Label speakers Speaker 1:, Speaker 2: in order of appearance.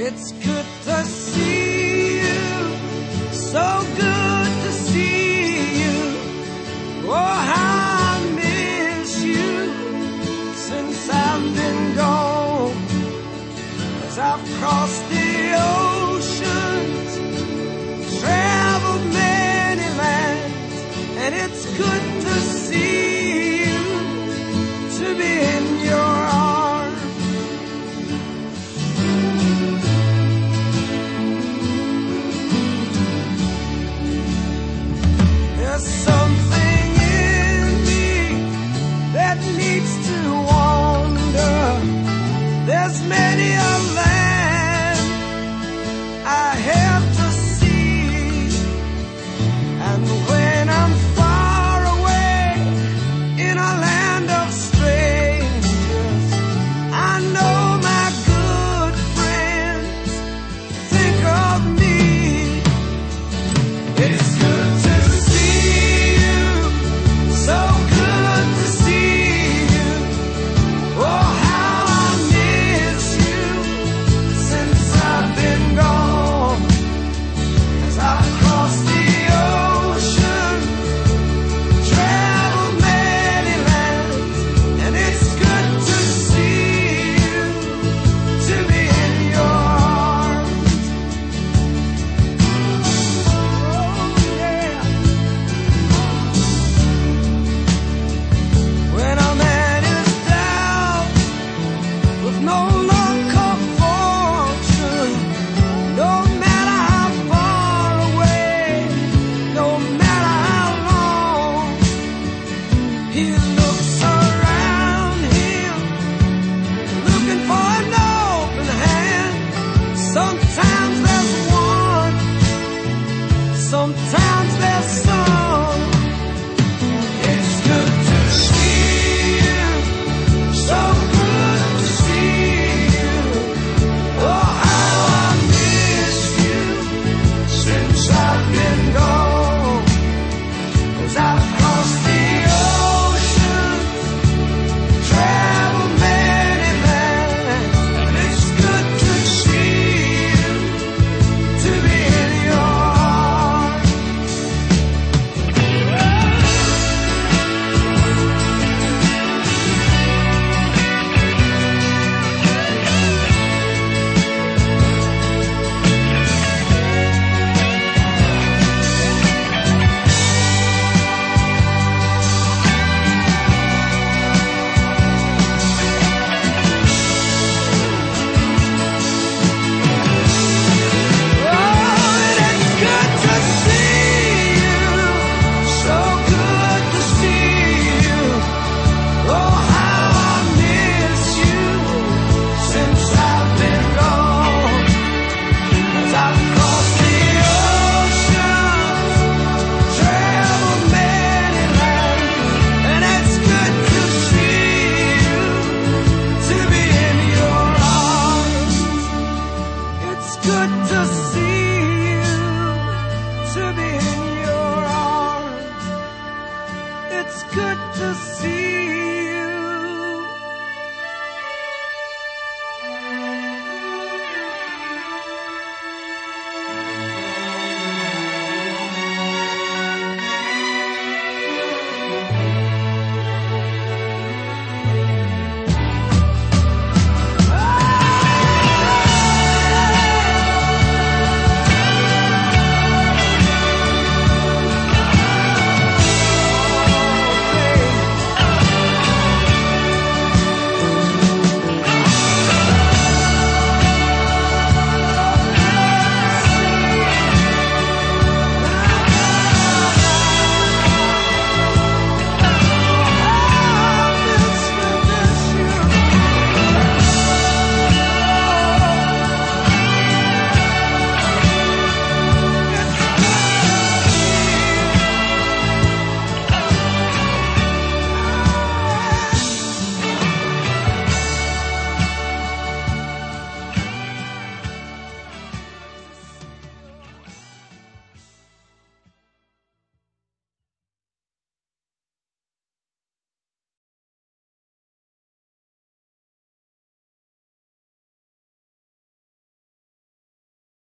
Speaker 1: It's good to see you, so good to see you. Oh, how I miss you since I've been gone. As I've crossed the oceans, traveled many lands, and it's good to see you, to be in your arms. There's something in me that needs to wander. There's many a land I have to see, and when I'm far away in a land of strangers, I know my good friends think of me. It's good to see you, so good to see you. Oh, how I miss you since I've been gone. As I've crossed the ocean, traveled many lands, and it's good to see you, to be in your arms. Oh, yeah. When a man is down with no luck or fortune, no matter how far away, no matter how long, he looks around him, looking for an open hand. Sometimes there's one, sometimes there's some. It's good to see you, so good to see you. Oh, how I miss you since I've been gone. As I've crossed the ocean, traveled many lands, and it's good to see you, to be in your arms. Good to see you, to be in your arms. It's good to see